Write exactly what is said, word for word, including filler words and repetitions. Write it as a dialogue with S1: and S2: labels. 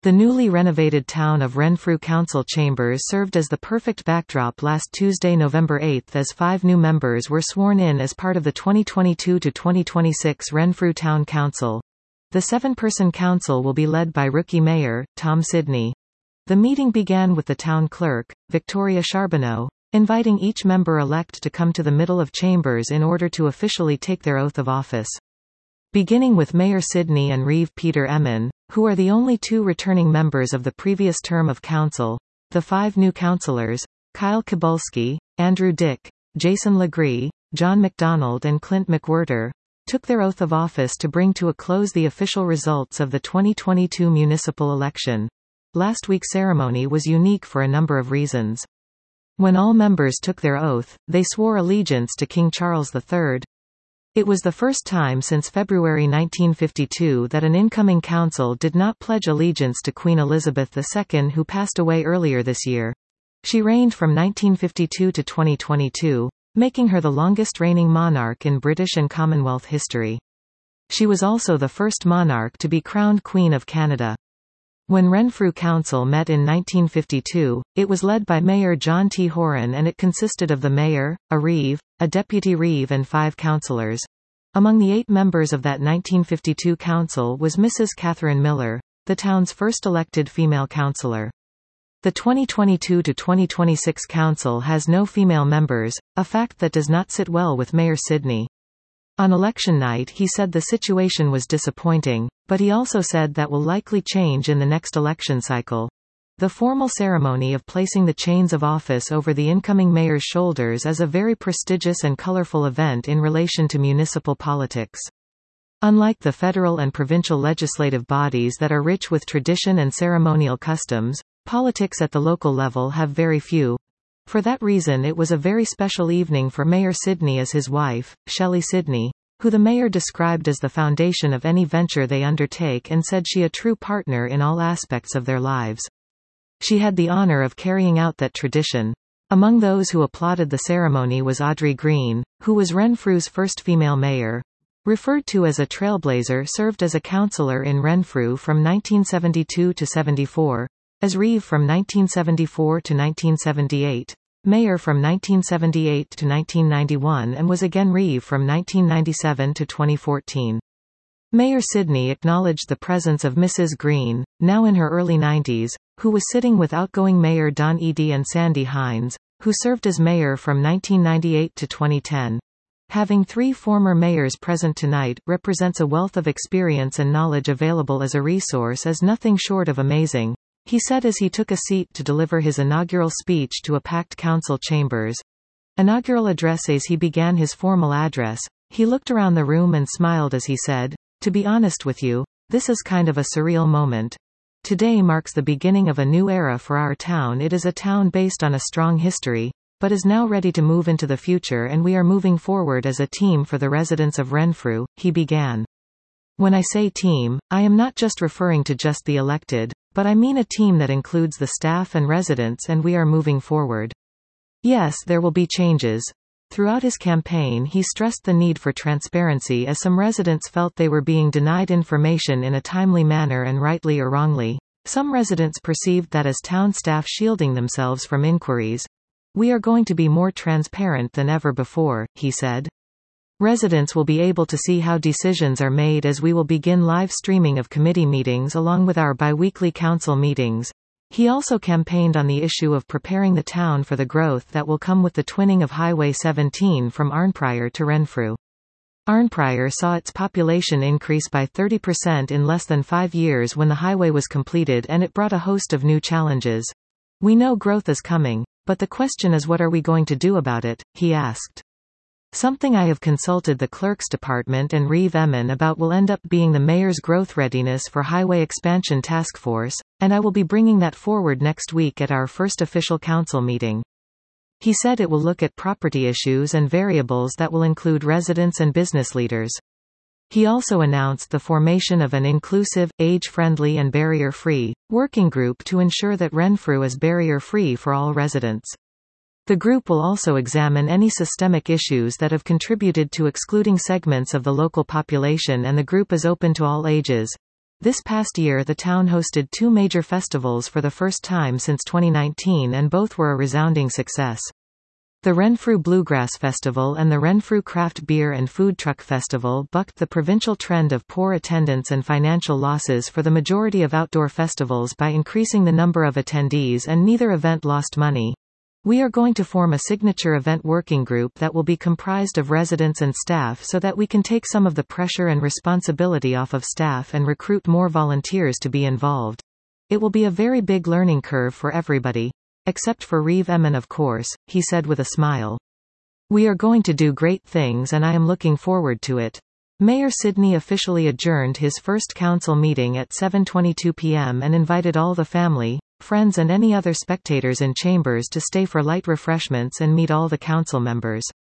S1: The newly renovated town of Renfrew Council chambers served as the perfect backdrop last Tuesday, November eighth, as five new members were sworn in as part of the twenty twenty-two to twenty twenty-six Renfrew Town Council. The seven-person council will be led by rookie mayor, Tom Sidney. The meeting began with the town clerk, Victoria Charbonneau, inviting each member-elect to come to the middle of chambers in order to officially take their oath of office. Beginning with Mayor Sidney and Reeve Peter Emin, who are the only two returning members of the previous term of council, the five new councillors, Kyle Kibulski, Andrew Dick, Jason Legree, John MacDonald and Clint McWhirter, took their oath of office to bring to a close the official results of the twenty twenty-two municipal election. Last week's ceremony was unique for a number of reasons. When all members took their oath, they swore allegiance to King Charles the Third. It was the first time since February nineteen fifty-two that an incoming council did not pledge allegiance to Queen Elizabeth the Second, who passed away earlier this year. She reigned from nineteen fifty-two to twenty twenty-two, making her the longest reigning monarch in British and Commonwealth history. She was also the first monarch to be crowned Queen of Canada. When Renfrew Council met in nineteen fifty-two, it was led by Mayor John T. Horan, and it consisted of the mayor, a reeve, a deputy reeve and five councillors. Among the eight members of that nineteen fifty-two council was Missus Catherine Miller, the town's first elected female councillor. The twenty twenty-two to twenty twenty-six council has no female members, a fact that does not sit well with Mayor Sidney. On election night he said the situation was disappointing, but he also said that will likely change in the next election cycle. The formal ceremony of placing the chains of office over the incoming mayor's shoulders is a very prestigious and colorful event in relation to municipal politics. Unlike the federal and provincial legislative bodies that are rich with tradition and ceremonial customs, politics at the local level have very few. For that reason it was a very special evening for Mayor Sidney as his wife, Shelley Sidney, who the mayor described as the foundation of any venture they undertake and said she a true partner in all aspects of their lives. She had the honor of carrying out that tradition. Among those who applauded the ceremony was Audrey Green, who was Renfrew's first female mayor. Referred to as a trailblazer, served as a councillor in Renfrew from nineteen seventy-two to seventy-four, as reeve from nineteen seventy-four to nineteen seventy-eight, mayor from nineteen seventy-eight to nineteen ninety-one and was again reeve from nineteen ninety-seven to twenty fourteen. Mayor Sidney acknowledged the presence of Missus Green, now in her early nineties, who was sitting with outgoing Mayor Don Eady and Sandy Hines, who served as mayor from nineteen ninety-eight to twenty ten. Having three former mayors present tonight represents a wealth of experience and knowledge available as a resource as nothing short of amazing, he said as he took a seat to deliver his inaugural speech to a packed council chambers. Inaugural address. As he began his formal address, he looked around the room and smiled as he said, "To be honest with you, this is kind of a surreal moment. Today marks the beginning of a new era for our town. It is a town based on a strong history, but is now ready to move into the future, and we are moving forward as a team for the residents of Renfrew," he began. "When I say team, I am not just referring to just the elected, but I mean a team that includes the staff and residents, and we are moving forward. Yes, there will be changes." Throughout his campaign he stressed the need for transparency, as some residents felt they were being denied information in a timely manner, and rightly or wrongly, some residents perceived that as town staff shielding themselves from inquiries. "We are going to be more transparent than ever before," he said. "Residents will be able to see how decisions are made as we will begin live streaming of committee meetings along with our bi-weekly council meetings." He also campaigned on the issue of preparing the town for the growth that will come with the twinning of Highway seventeen from Arnprior to Renfrew. Arnprior saw its population increase by thirty percent in less than five years when the highway was completed, and it brought a host of new challenges. "We know growth is coming, but the question is, what are we going to do about it?" he asked. "Something I have consulted the Clerk's Department and Reeve Emin about will end up being the Mayor's Growth Readiness for Highway Expansion Task Force, and I will be bringing that forward next week at our first official council meeting." He said it will look at property issues and variables that will include residents and business leaders. He also announced the formation of an inclusive, age-friendly and barrier-free working group to ensure that Renfrew is barrier-free for all residents. The group will also examine any systemic issues that have contributed to excluding segments of the local population, and the group is open to all ages. This past year the town hosted two major festivals for the first time since twenty nineteen and both were a resounding success. The Renfrew Bluegrass Festival and the Renfrew Craft Beer and Food Truck Festival bucked the provincial trend of poor attendance and financial losses for the majority of outdoor festivals by increasing the number of attendees, and neither event lost money. We are going to form a signature event working group that will be comprised of residents and staff so that we can take some of the pressure and responsibility off of staff and recruit more volunteers to be involved. It will be a very big learning curve for everybody. Except for Reeve Emin, of course, he said with a smile. We are going to do great things and I am looking forward to it. Mayor Sidney officially adjourned his first council meeting at seven twenty-two p m and invited all the family, friends and any other spectators in Chambers to stay for light refreshments and meet all the council members.